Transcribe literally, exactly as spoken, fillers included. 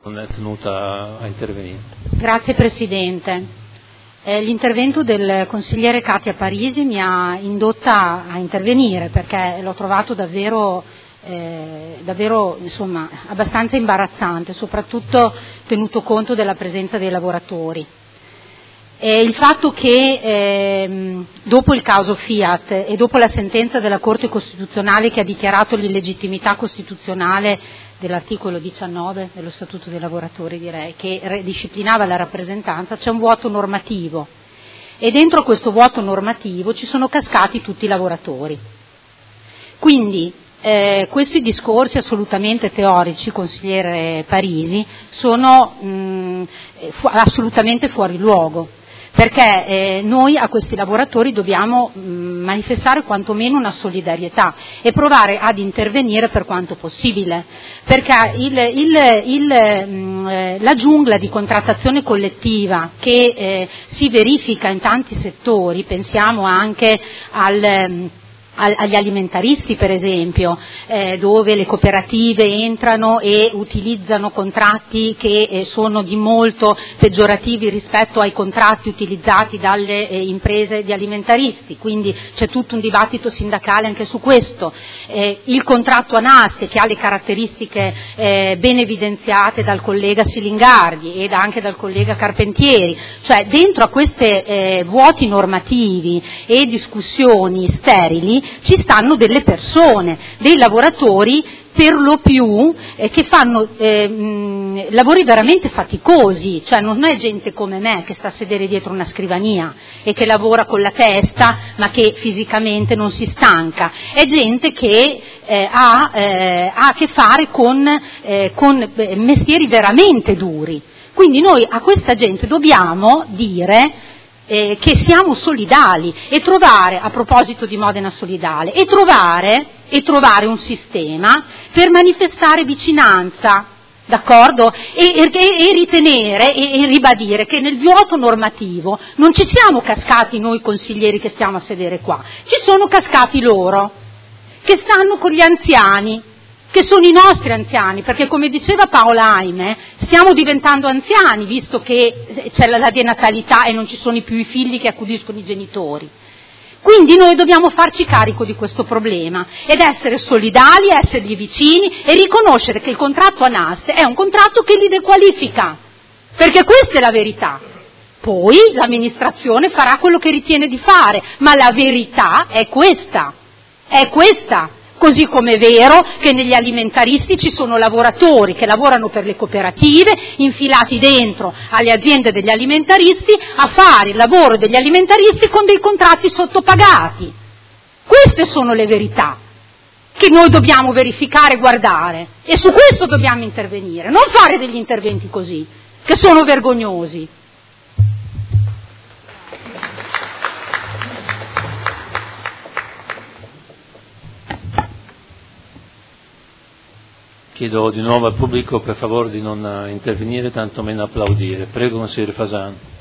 Non è tenuta a intervenire. Grazie Presidente. Eh, l'intervento del consigliere Katia Parisi mi ha indotta a intervenire perché l'ho trovato davvero, eh, davvero insomma, abbastanza imbarazzante, soprattutto tenuto conto della presenza dei lavoratori. E il fatto che eh, dopo il caso Fiat e dopo la sentenza della Corte Costituzionale che ha dichiarato l'illegittimità costituzionale dell'articolo diciannove dello Statuto dei lavoratori, direi, che re- disciplinava la rappresentanza, c'è un vuoto normativo e dentro questo vuoto normativo ci sono cascati tutti i lavoratori. Quindi eh, questi discorsi assolutamente teorici, consigliere Parisi, sono mh, fu- assolutamente fuori luogo. Perché eh, noi a questi lavoratori dobbiamo mh, manifestare quantomeno una solidarietà e provare ad intervenire per quanto possibile, perché il, il, il, mh, eh, la giungla di contrattazione collettiva che eh, si verifica in tanti settori, pensiamo anche al... Mh, agli alimentaristi per esempio, eh, dove le cooperative entrano e utilizzano contratti che eh, sono di molto peggiorativi rispetto ai contratti utilizzati dalle eh, imprese di alimentaristi, quindi c'è tutto un dibattito sindacale anche su questo. Eh, il contratto a naste che ha le caratteristiche eh, ben evidenziate dal collega Silingardi ed anche dal collega Carpentieri, cioè dentro a questi eh, vuoti normativi e discussioni sterili ci stanno delle persone, dei lavoratori per lo più eh, che fanno eh, mh, lavori veramente faticosi, cioè non è gente come me che sta a sedere dietro una scrivania e che lavora con la testa ma che fisicamente non si stanca, è gente che eh, ha, eh, ha a che fare con, eh, con mestieri veramente duri. Quindi noi a questa gente dobbiamo dire Eh, che siamo solidali e trovare, a proposito di Modena Solidale, e trovare, e trovare un sistema per manifestare vicinanza, d'accordo? E, e, e ritenere e, e ribadire che nel vuoto normativo non ci siamo cascati noi consiglieri che stiamo a sedere qua, ci sono cascati loro, che stanno con gli anziani, che sono i nostri anziani, perché come diceva Paola Aime, stiamo diventando anziani, visto che c'è la denatalità e non ci sono più i figli che accudiscono i genitori. Quindi noi dobbiamo farci carico di questo problema ed essere solidali, essergli vicini e riconoscere che il contratto a naste è un contratto che li dequalifica, perché questa è la verità. Poi l'amministrazione farà quello che ritiene di fare, ma la verità è questa, è questa. Così come è vero che negli alimentaristi ci sono lavoratori che lavorano per le cooperative, infilati dentro alle aziende degli alimentaristi a fare il lavoro degli alimentaristi con dei contratti sottopagati. Queste sono le verità che noi dobbiamo verificare e guardare e su questo dobbiamo intervenire, non fare degli interventi così, che sono vergognosi. Chiedo di nuovo al pubblico per favore di non intervenire, tantomeno applaudire. Prego, consigliere Fasano.